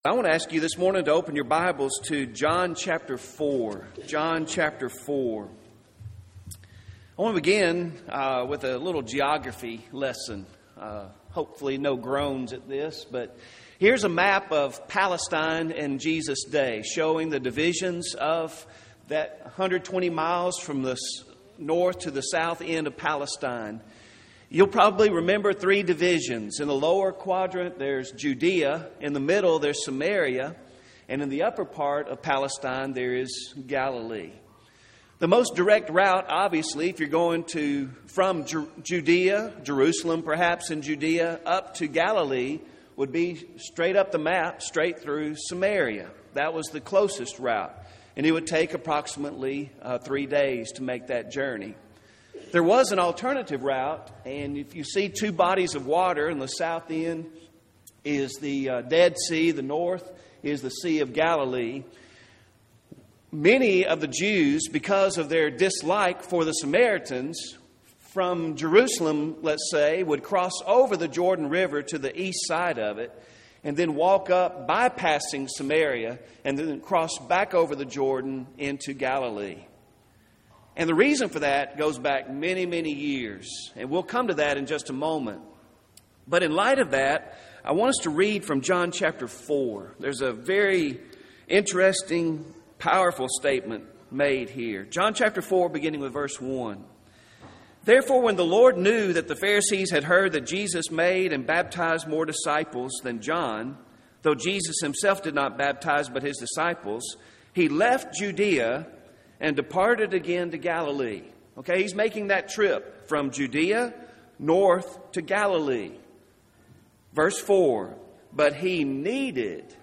I want to ask you this morning to open your Bibles to John chapter 4. John chapter 4. I want to begin with a little geography lesson. Hopefully no groans at this, but here's a map of Palestine in Jesus' day, showing the divisions of that 120 miles from the north to the south end of Palestine. You'll probably remember three divisions. In the lower quadrant, there's Judea. In the middle, there's Samaria. And in the upper part of Palestine, there is Galilee. The most direct route, obviously, if you're going from Judea, Jerusalem perhaps in Judea, up to Galilee, would be straight up the map, straight through Samaria. That was the closest route. And it would take approximately 3 days to make that journey. There was an alternative route, and if you see two bodies of water, in the south end is the Dead Sea, the north is the Sea of Galilee. Many of the Jews, because of their dislike for the Samaritans, from Jerusalem, let's say, would cross over the Jordan River to the east side of it, and then walk up, bypassing Samaria, and then cross back over the Jordan into Galilee. And the reason for that goes back many, many years. And we'll come to that in just a moment. But in light of that, I want us to read from John chapter 4. There's a very interesting, powerful statement made here. John chapter 4, beginning with verse 1. Therefore, when the Lord knew that the Pharisees had heard that Jesus made and baptized more disciples than John, though Jesus himself did not baptize but his disciples, he left Judea and departed again to Galilee. Okay, he's making that trip from Judea north to Galilee. Verse 4, but he needed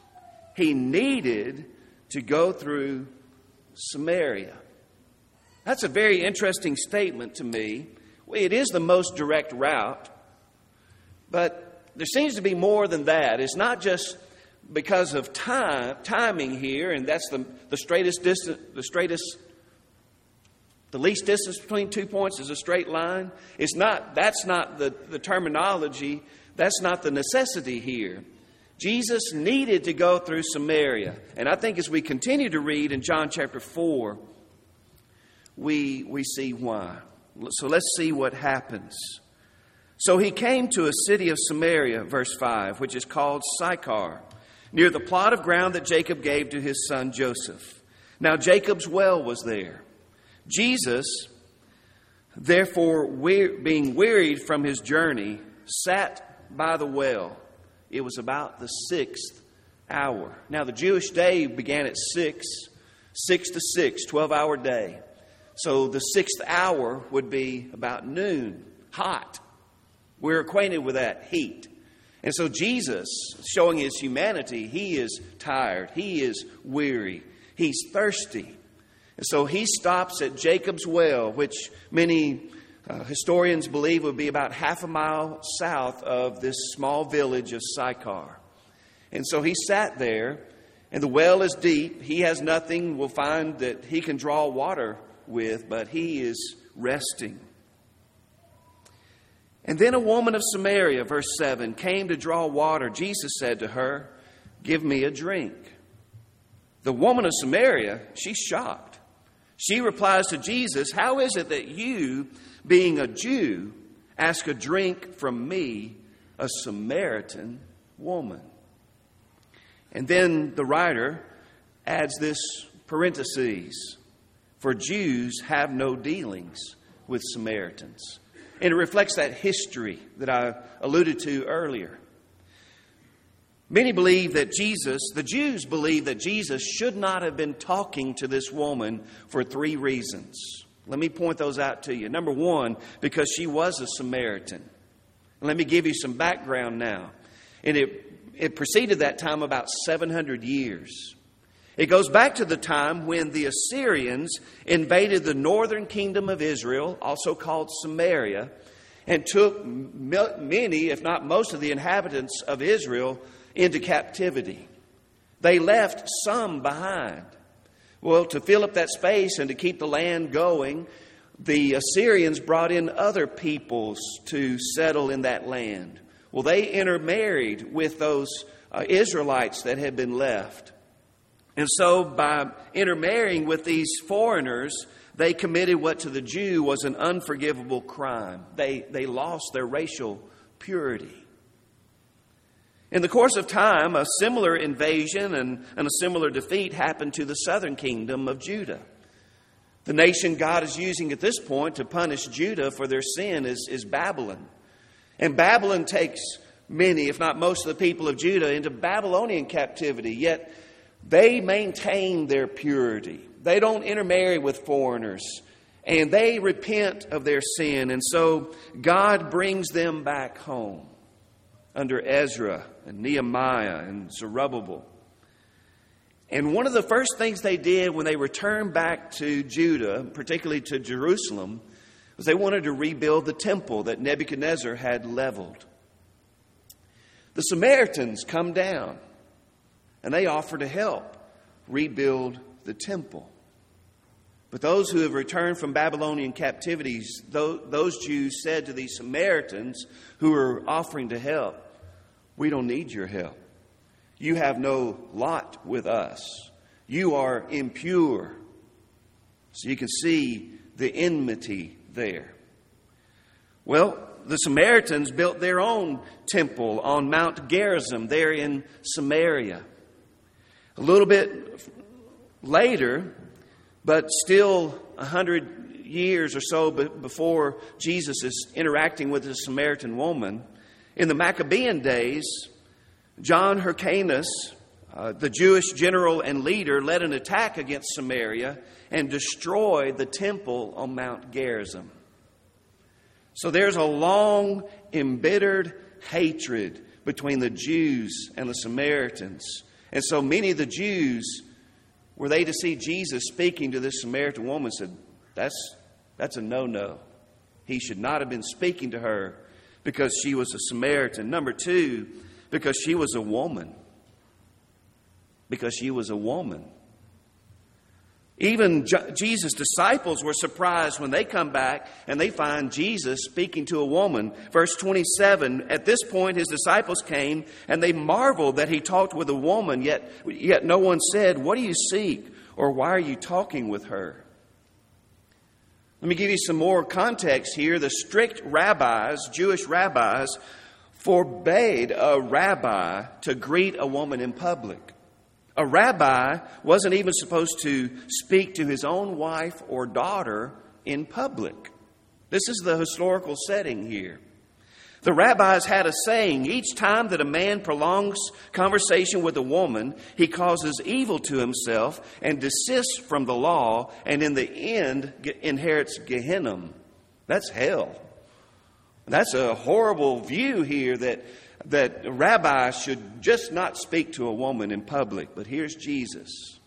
to go through Samaria. That's a very interesting statement to me. It is the most direct route, but there seems to be more than that. It's not just because of timing here, and that's the straightest distance, the least distance between 2 points is a straight line. That's not the terminology. That's not the necessity here. Jesus needed to go through Samaria. And I think as we continue to read in John chapter 4, we see why. So let's see what happens. So he came to a city of Samaria, verse 5, which is called Sychar, near the plot of ground that Jacob gave to his son Joseph. Now Jacob's well was there. Jesus, therefore, being wearied from his journey, sat by the well. It was about the 6th hour. Now the Jewish day began at 6 to 6, 12-hour day. So the 6th hour would be about noon, hot. We're acquainted with that heat. And so Jesus, showing his humanity, he is tired, he is weary, he's thirsty. And so he stops at Jacob's well, which many historians believe would be about half a mile south of this small village of Sychar. And so he sat there, and the well is deep. He has nothing, we'll find, that he can draw water with, but he is resting. And then a woman of Samaria, verse 7, came to draw water. Jesus said to her, "Give me a drink." The woman of Samaria, she's shocked. She replies to Jesus, "How is it that you, being a Jew, ask a drink from me, a Samaritan woman?" And then the writer adds this parenthesis, "For Jews have no dealings with Samaritans." And it reflects that history that I alluded to earlier. Many believe that the Jews believe that Jesus should not have been talking to this woman for 3 reasons. Let me point those out to you. Number 1, because she was a Samaritan. Let me give you some background now. And it preceded that time about 700 years. It goes back to the time when the Assyrians invaded the northern kingdom of Israel, also called Samaria, and took many, if not most, of the inhabitants of Israel into captivity. They left some behind. Well, to fill up that space and to keep the land going, the Assyrians brought in other peoples to settle in that land. Well, they intermarried with those Israelites that had been left. And so by intermarrying with these foreigners, they committed what to the Jew was an unforgivable crime. They lost their racial purity. In the course of time, a similar invasion and a similar defeat happened to the southern kingdom of Judah. The nation God is using at this point to punish Judah for their sin is Babylon. And Babylon takes many, if not most of the people of Judah into Babylonian captivity, yet they maintain their purity. They don't intermarry with foreigners, and they repent of their sin. And so God brings them back home under Ezra and Nehemiah and Zerubbabel. And one of the first things they did when they returned back to Judah, particularly to Jerusalem, was they wanted to rebuild the temple that Nebuchadnezzar had leveled. The Samaritans come down and they offer to help rebuild the temple. But those who have returned from Babylonian captivities, those Jews said to these Samaritans who were offering to help, "We don't need your help. You have no lot with us. You are impure." So you can see the enmity there. Well, the Samaritans built their own temple on Mount Gerizim there in Samaria. A little bit later, but still 100 years or so before Jesus is interacting with the Samaritan woman, in the Maccabean days, John Hyrcanus, the Jewish general and leader, led an attack against Samaria and destroyed the temple on Mount Gerizim. So there's a long, embittered hatred between the Jews and the Samaritans. And so many of the Jews, were they to see Jesus speaking to this Samaritan woman, said, that's a no-no. He should not have been speaking to her because she was a Samaritan. Number two, because she was a woman. Because she was a woman. Even Jesus' disciples were surprised when they come back and they find Jesus speaking to a woman. Verse 27, at this point his disciples came and they marveled that he talked with a woman, yet no one said, "What do you seek?" or "Why are you talking with her?" Let me give you some more context here. The strict rabbis, Jewish rabbis, forbade a rabbi to greet a woman in public. A rabbi wasn't even supposed to speak to his own wife or daughter in public. This is the historical setting here. The rabbis had a saying: each time that a man prolongs conversation with a woman, he causes evil to himself and desists from the law, and in the end inherits Gehenna. That's hell. That's a horrible view here that a rabbi should just not speak to a woman in public. But here's Jesus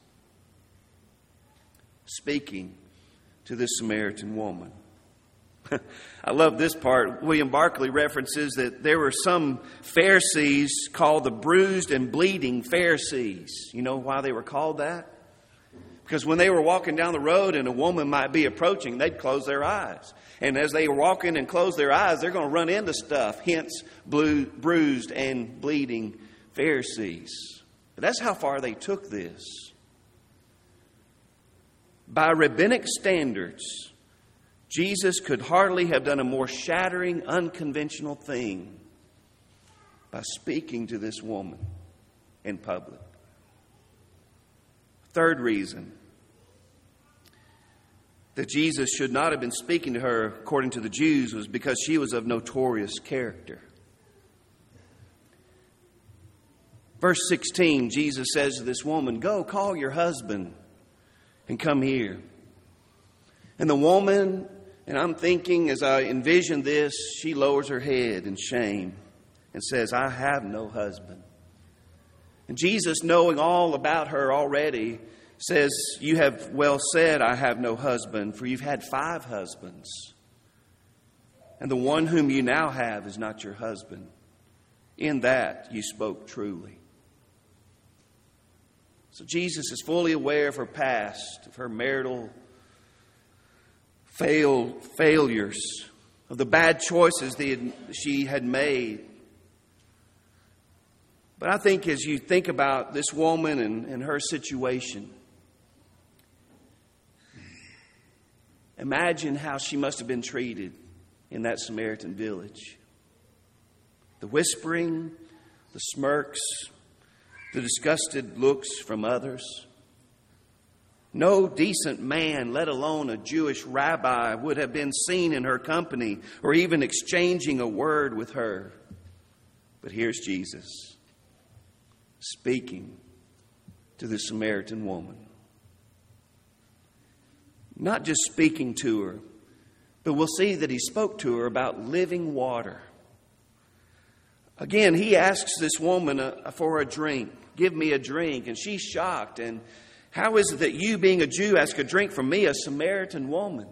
speaking to this Samaritan woman. I love this part. William Barclay references that there were some Pharisees called the bruised and bleeding Pharisees. You know why they were called that? Because when they were walking down the road and a woman might be approaching, they'd close their eyes. And as they were walking and close their eyes, they're going to run into stuff. Hence, bruised and bleeding Pharisees. But that's how far they took this. By rabbinic standards, Jesus could hardly have done a more shattering, unconventional thing by speaking to this woman in public. Third reason that Jesus should not have been speaking to her, according to the Jews, was because she was of notorious character. Verse 16, Jesus says to this woman, "Go, call your husband and come here." And the woman, and I'm thinking as I envision this, she lowers her head in shame and says, "I have no husband." And Jesus, knowing all about her already, says, "You have well said, I have no husband, for you've had 5 husbands. And the one whom you now have is not your husband. In that you spoke truly." So Jesus is fully aware of her past, of her marital failures, of the bad choices that she had made. But I think as you think about this woman and her situation, imagine how she must have been treated in that Samaritan village. The whispering, the smirks, the disgusted looks from others. No decent man, let alone a Jewish rabbi, would have been seen in her company or even exchanging a word with her. But here's Jesus speaking to the Samaritan woman. Not just speaking to her, but we'll see that he spoke to her about living water. Again, he asks this woman for a drink. Give me a drink. And she's shocked. And how is it that you, being a Jew, ask a drink from me, a Samaritan woman?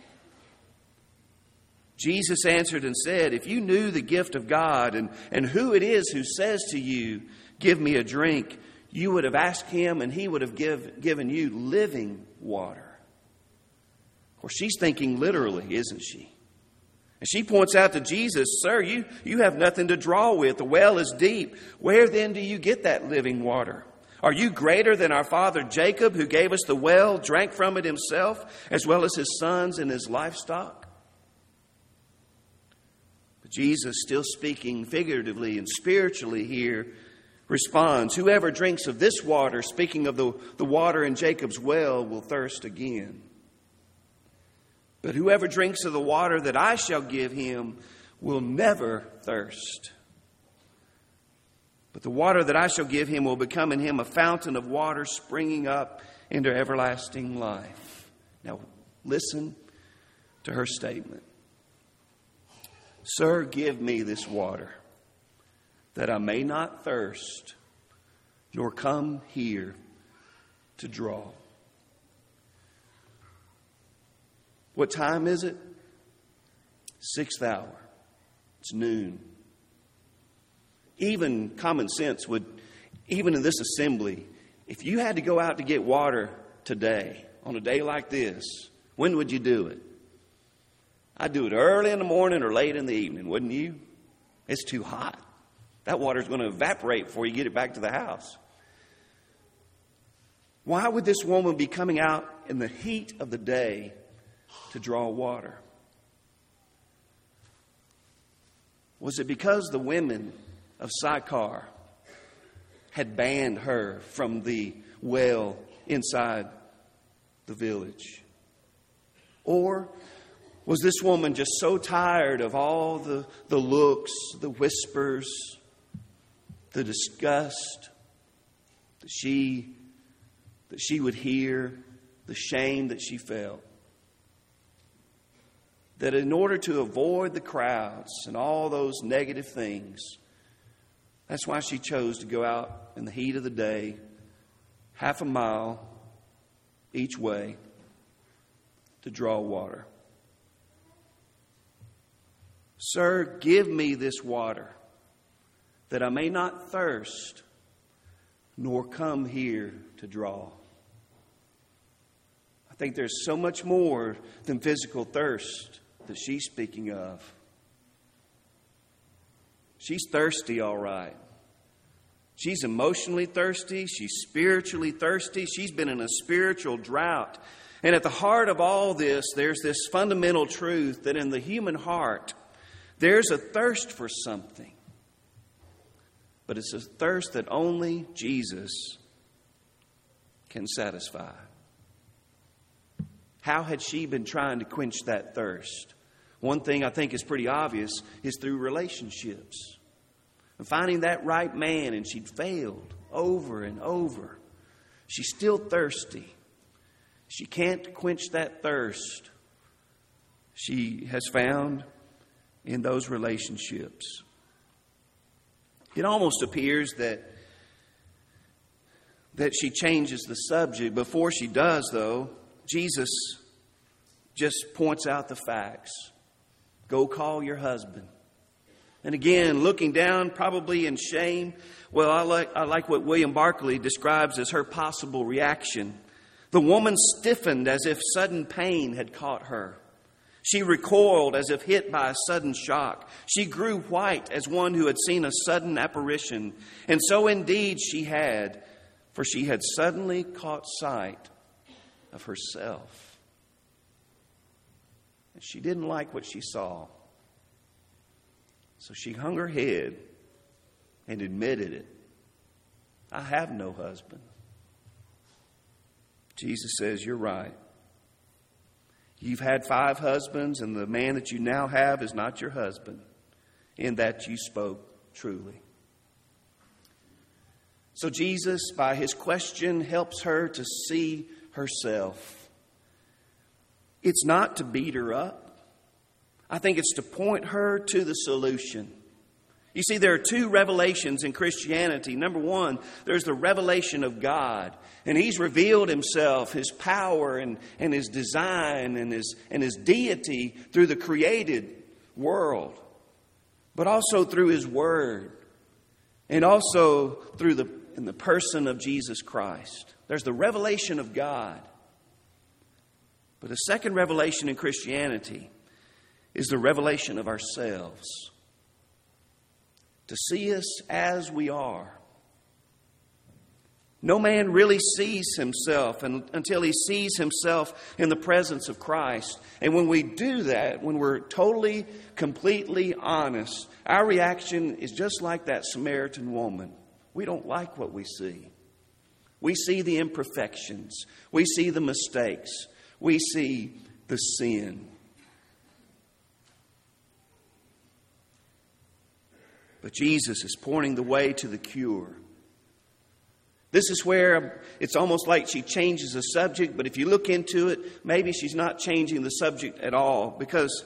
Jesus answered and said, if you knew the gift of God and who it is who says to you, give me a drink, you would have asked him and he would have given you living water. Of course, she's thinking literally, isn't she? And she points out to Jesus, sir, you have nothing to draw with. The well is deep. Where then do you get that living water? Are you greater than our father Jacob, who gave us the well, drank from it himself, as well as his sons and his livestock? But Jesus, still speaking figuratively and spiritually here, responds, whoever drinks of this water, speaking of the water in Jacob's well, will thirst again. But whoever drinks of the water that I shall give him will never thirst. But the water that I shall give him will become in him a fountain of water springing up into everlasting life. Now, listen to her statement. Sir, give me this water, that I may not thirst, nor come here to draw. What time is it? 6th hour. It's noon. Even common sense would, even in this assembly, if you had to go out to get water today, on a day like this, when would you do it? I'd do it early in the morning or late in the evening, wouldn't you? It's too hot. That water's going to evaporate before you get it back to the house. Why would this woman be coming out in the heat of the day to draw water? Was it because the women of Sychar had banned her from the well inside the village? Or was this woman just so tired of all the looks, the whispers, the disgust that she would hear, the shame that she felt, that in order to avoid the crowds and all those negative things, that's why she chose to go out in the heat of the day, half a mile each way, to draw water? Sir, give me this water, that I may not thirst, nor come here to draw. I think there's so much more than physical thirst that she's speaking of. She's thirsty, all right. She's emotionally thirsty. She's spiritually thirsty. She's been in a spiritual drought. And at the heart of all this, there's this fundamental truth that in the human heart, there's a thirst for something. But it's a thirst that only Jesus can satisfy. How had she been trying to quench that thirst? One thing I think is pretty obvious is through relationships. And finding that right man, and she'd failed over and over. She's still thirsty. She can't quench that thirst she has found in those relationships. It almost appears that she changes the subject. Before she does, though, Jesus just points out the facts. Go call your husband. And again, looking down, probably in shame. Well, I like what William Barclay describes as her possible reaction. The woman stiffened as if sudden pain had caught her. She recoiled as if hit by a sudden shock. She grew white as one who had seen a sudden apparition. And so indeed she had, for she had suddenly caught sight of herself. And she didn't like what she saw. So she hung her head and admitted it. I have no husband. Jesus says, you're right. You've had 5 husbands, and the man that you now have is not your husband. In that you spoke truly. So Jesus, by his question, helps her to see herself. It's not to beat her up. I think it's to point her to the solution. You see, there are 2 revelations in Christianity. Number 1, there's the revelation of God. And he's revealed himself, his power and his design and his deity through the created world. But also through his word. And also through in the person of Jesus Christ. There's the revelation of God. But the second revelation in Christianity is the revelation of ourselves. To see us as we are. No man really sees himself until he sees himself in the presence of Christ. And when we do that, when we're totally, completely honest, our reaction is just like that Samaritan woman. We don't like what we see. We see the imperfections. We see the mistakes. We see the sin. But Jesus is pointing the way to the cure. This is where it's almost like she changes the subject, but if you look into it, maybe she's not changing the subject at all, because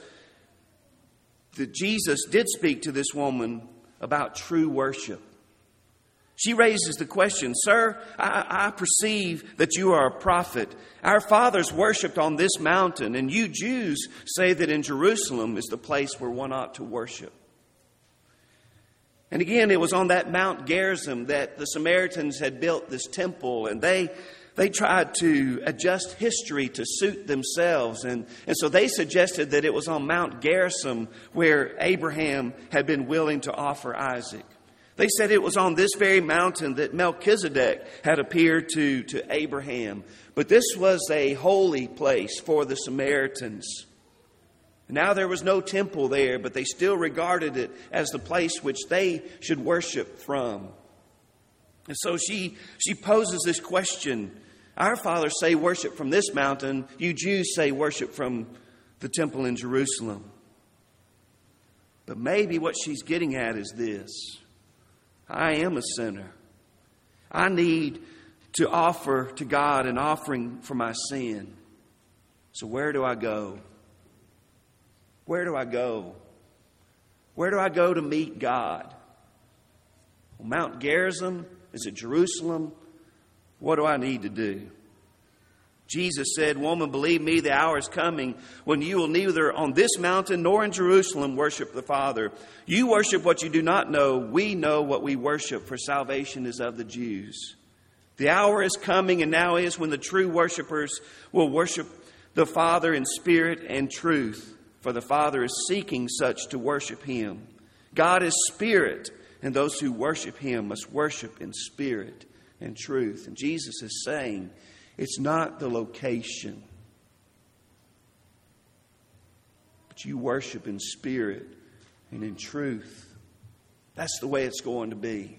Jesus did speak to this woman about true worship. She raises the question, Sir, I perceive that you are a prophet. Our fathers worshipped on this mountain, and you Jews say that in Jerusalem is the place where one ought to worship. And again, it was on that Mount Gerizim that the Samaritans had built this temple, and they tried to adjust history to suit themselves. And so they suggested that it was on Mount Gerizim where Abraham had been willing to offer Isaac. They said it was on this very mountain that Melchizedek had appeared to Abraham. But this was a holy place for the Samaritans. Now there was no temple there, but they still regarded it as the place which they should worship from. And so she poses this question. Our fathers say worship from this mountain. You Jews say worship from the temple in Jerusalem. But maybe what she's getting at is this. I am a sinner. I need to offer to God an offering for my sin. So where do I go? Where do I go? Where do I go to meet God? Mount Gerizim? Is it Jerusalem? What do I need to do? Jesus said, Woman, believe me, the hour is coming when you will neither on this mountain nor in Jerusalem worship the Father. You worship what you do not know. We know what we worship, for salvation is of the Jews. The hour is coming, and now is, when the true worshipers will worship the Father in spirit and truth. For the Father is seeking such to worship Him. God is spirit, and those who worship Him must worship in spirit and truth. And Jesus is saying, it's not the location, but you worship in spirit and in truth. That's the way it's going to be.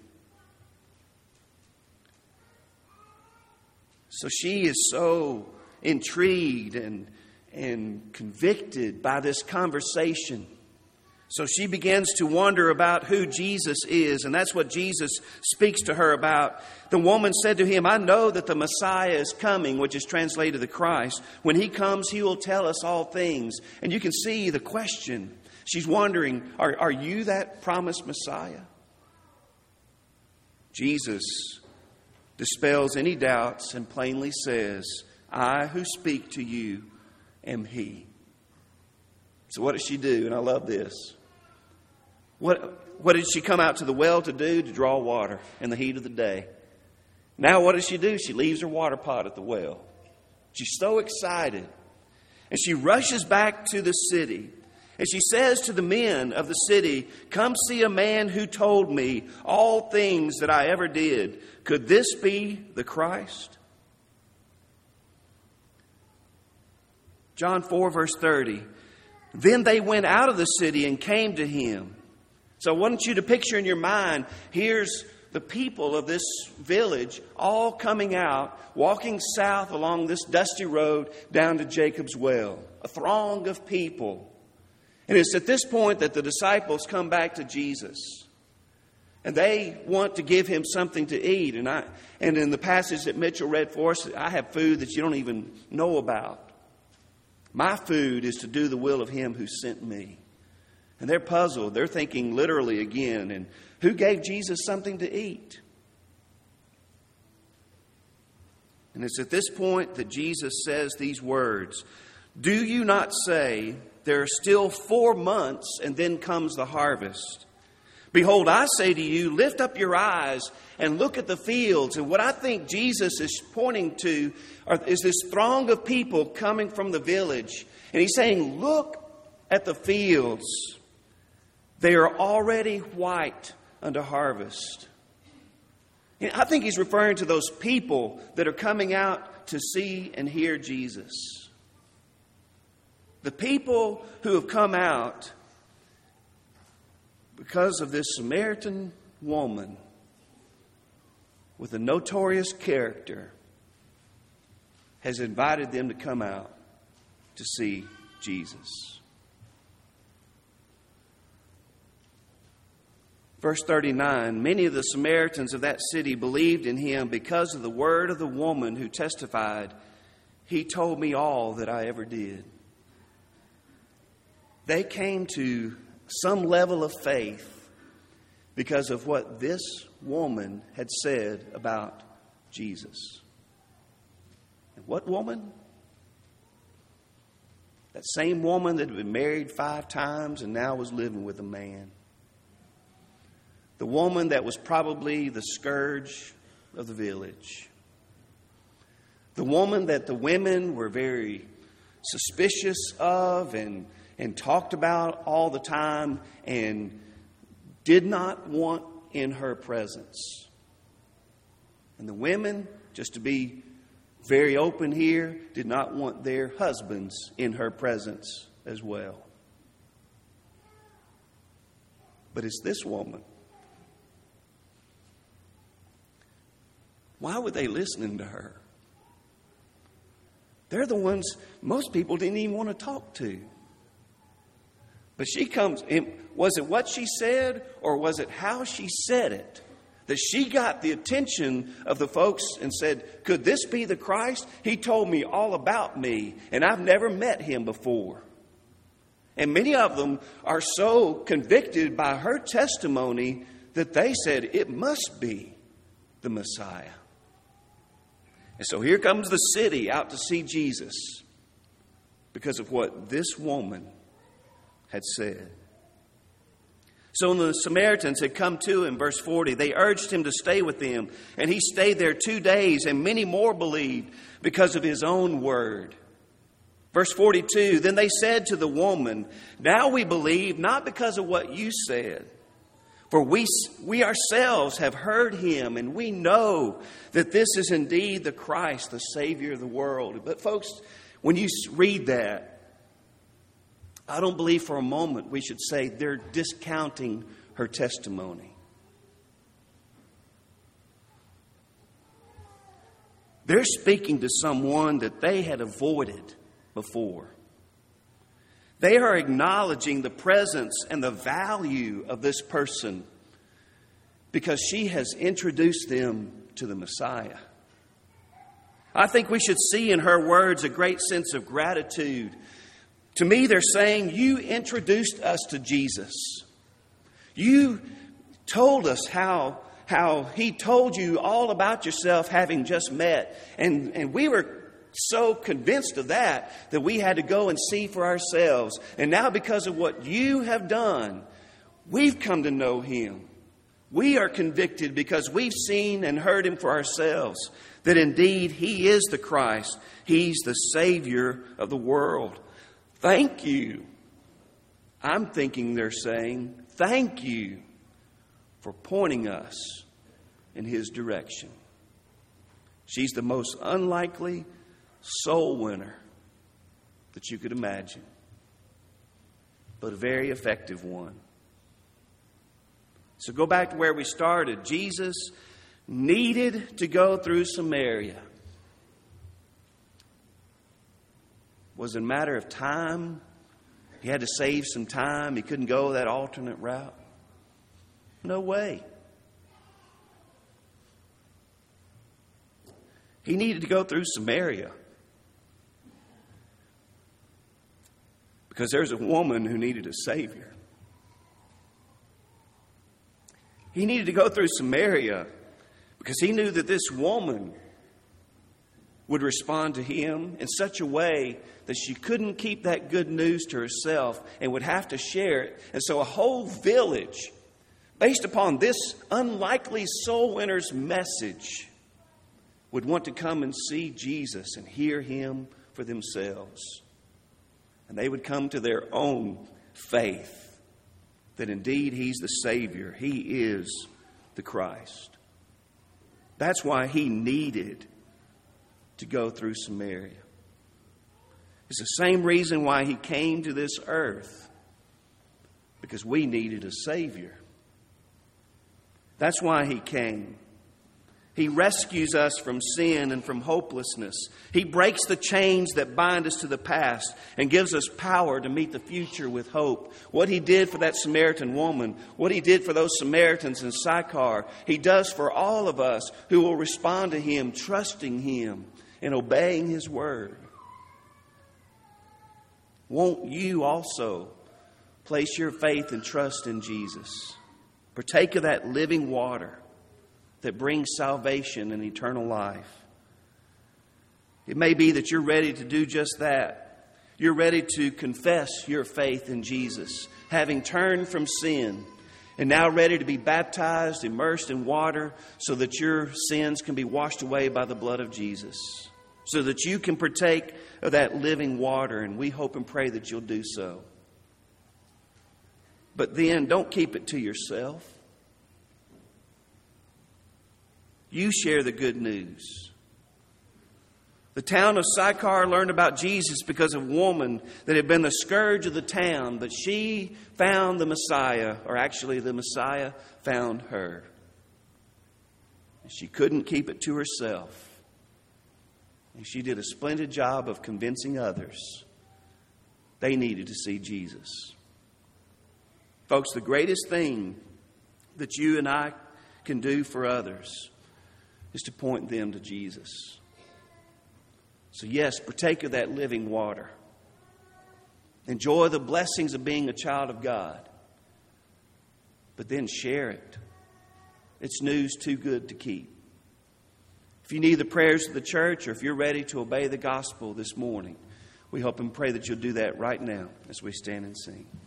So she is so intrigued and convicted by this conversation. So she begins to wonder about who Jesus is, and that's what Jesus speaks to her about. The woman said to him, I know that the Messiah is coming, which is translated the Christ. When He comes, He will tell us all things. And you can see the question. She's wondering, are you that promised Messiah? Jesus dispels any doubts and plainly says, I who speak to you am He. So what does she do? And I love this. What did she come out to the well to do? To draw water in the heat of the day. Now what does she do? She leaves her water pot at the well. She's so excited. And she rushes back to the city. And she says to the men of the city, "Come see a man who told me all things that I ever did. Could this be the Christ?" John 4, verse 30. Then they went out of the city and came to him. So I want you to picture in your mind, here's the people of this village all coming out, walking south along this dusty road down to Jacob's well. A throng of people. And it's at this point that the disciples come back to Jesus. And they want to give him something to eat. And in the passage that Mitchell read for us, I have food that you don't even know about. My food is to do the will of him who sent me. And they're puzzled. They're thinking literally again. And who gave Jesus something to eat? And it's at this point that Jesus says these words, "Do you not say, there are still 4 months and then comes the harvest? Behold, I say to you, lift up your eyes and look at the fields." And what I think Jesus is pointing to is this throng of people coming from the village. And he's saying, look at the fields. They are already white unto harvest. And I think he's referring to those people that are coming out to see and hear Jesus. The people who have come out because of this Samaritan woman with a notorious character has invited them to come out to see Jesus. Verse 39, many of the Samaritans of that city believed in him because of the word of the woman who testified, "He told me all that I ever did." They came to some level of faith because of what this woman had said about Jesus. And what woman? That same woman that had been married 5 times and now was living with a man. The woman that was probably the scourge of the village. The woman that the women were very suspicious of and talked about all the time and did not want in her presence. And the women, just to be very open here, did not want their husbands in her presence as well. But it's this woman. Why were they listening to her? They're the ones most people didn't even want to talk to. But she comes, was it what she said or was it how she said it? That she got the attention of the folks and said, "Could this be the Christ? He told me all about me and I've never met him before." And many of them are so convicted by her testimony that they said, "It must be the Messiah." And so here comes the city out to see Jesus because of what this woman had said. So when the Samaritans had come to him, verse 40, they urged him to stay with them. And he stayed there 2 days, and many more believed because of his own word. Verse 42, then they said to the woman, "Now we believe, not because of what you said. For we ourselves have heard him, and we know that this is indeed the Christ, the Savior of the world." But folks, when you read that, I don't believe for a moment we should say they're discounting her testimony. They're speaking to someone that they had avoided before. They are acknowledging the presence and the value of this person because she has introduced them to the Messiah. I think we should see in her words a great sense of gratitude. To me, they're saying, you introduced us to Jesus. You told us how he told you all about yourself having just met. And we were so convinced of that we had to go and see for ourselves. And now because of what you have done, we've come to know him. We are convicted because we've seen and heard Him for ourselves, that indeed He is the Christ. He's the Savior of the world. Thank you. I'm thinking they're saying, thank you for pointing us in His direction. She's the most unlikely soul winner that you could imagine, but a very effective one. So go back to where we started. Jesus needed to go through Samaria. Was it a matter of time? He had to save some time. He couldn't go that alternate route. No way. He needed to go through Samaria because there's a woman who needed a Savior. He needed to go through Samaria because he knew that this woman would respond to him in such a way that she couldn't keep that good news to herself and would have to share it. And so a whole village, based upon this unlikely soul winner's message, would want to come and see Jesus and hear Him for themselves. And they would come to their own faith that indeed He's the Savior. He is the Christ. That's why He needed to go through Samaria. It's the same reason why He came to this earth, because we needed a Savior. That's why He came. He rescues us from sin and from hopelessness. He breaks the chains that bind us to the past and gives us power to meet the future with hope. What He did for that Samaritan woman, what He did for those Samaritans in Sychar, He does for all of us who will respond to Him, trusting Him and obeying His word. Won't you also place your faith and trust in Jesus? Partake of that living water that brings salvation and eternal life. It may be that you're ready to do just that. You're ready to confess your faith in Jesus, having turned from sin, and now ready to be baptized, immersed in water, so that your sins can be washed away by the blood of Jesus, so that you can partake of that living water, and we hope and pray that you'll do so. But then don't keep it to yourself. You share the good news. The town of Sychar learned about Jesus because of a woman that had been the scourge of the town, but she found the Messiah, or actually the Messiah found her. She couldn't keep it to herself. And she did a splendid job of convincing others they needed to see Jesus. Folks, the greatest thing that you and I can do for others is to point them to Jesus. So yes, partake of that living water. Enjoy the blessings of being a child of God. But then share it. It's news too good to keep. If you need the prayers of the church, or if you're ready to obey the gospel this morning, we hope and pray that you'll do that right now as we stand and sing.